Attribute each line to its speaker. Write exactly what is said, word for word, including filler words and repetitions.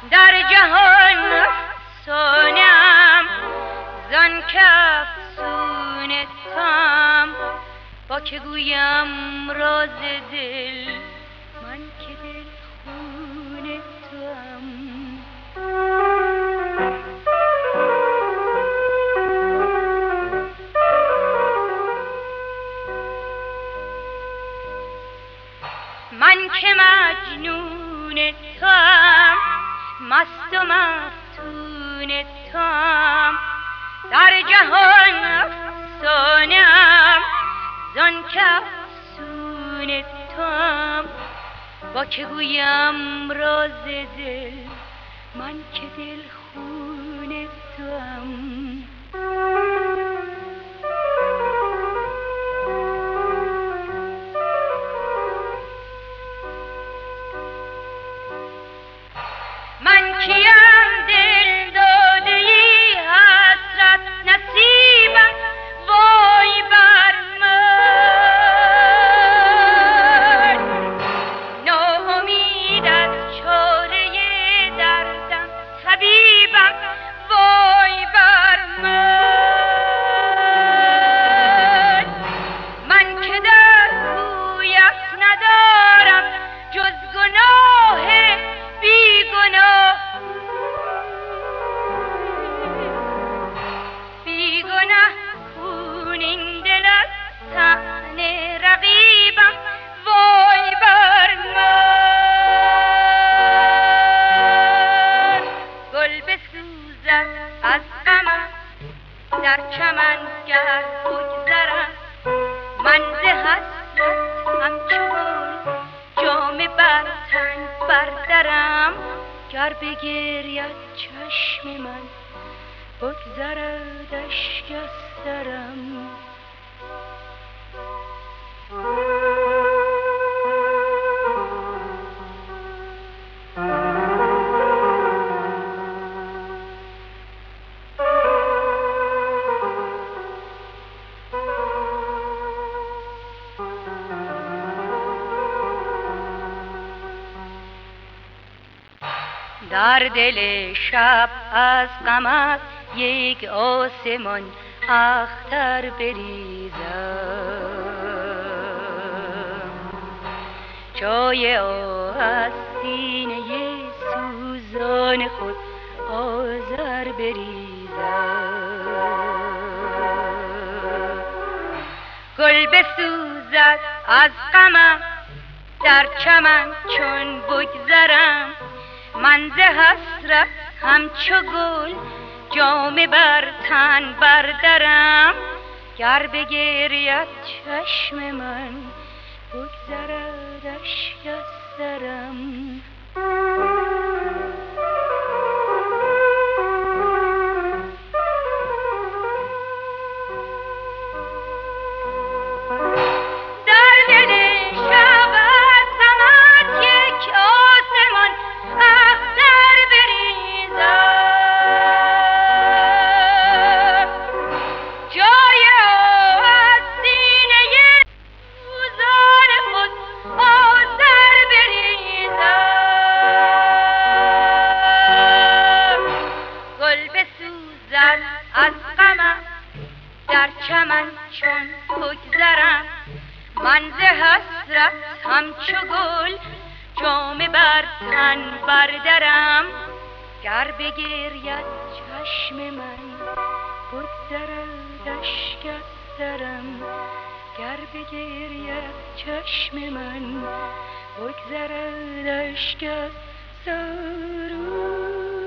Speaker 1: در جهان افسانم زان که افسون تام، با که گویم راز دل من که دل خون توام. من که مجنون توام، مست و مفتون توام، در جهان افسانم زان که افسون توام، با که گویم راز دل من که دل خون توام. من کیم دل داده ای حسرت نصیبم، وای بر من ناامید از چاره دردم طبیبم، وای بر من. من که در کویت ندارم جز گناه بی گناه، بی گناه خونین دل از طعن رقیبم، وای بر من. گل بسوزد از غمم در چمن گر بگذرم، من ز حسرت همچو گل جامه بر تن بردرم، گر بگرید چشم من بگذرد اشک از سرم. در دل شب از غمت یک آسمان اختر بریزم، جای آه از سینه سوزان خود آذر بریزم. گل بسوزد از غمم در چمن چون بگذرم، من ز حسرت همچو گل جامه بر تن بردرم، گر بگرید چشم من بگذرد اشک از سرم. از غمم در چمن چون بگذرم، من ز حسرت همچو گل جامه بر تن بردرم، گر بگرید چشم من بگذرد اشک از سرم، گر بگرید چشم من بگذرد اشک از سرم.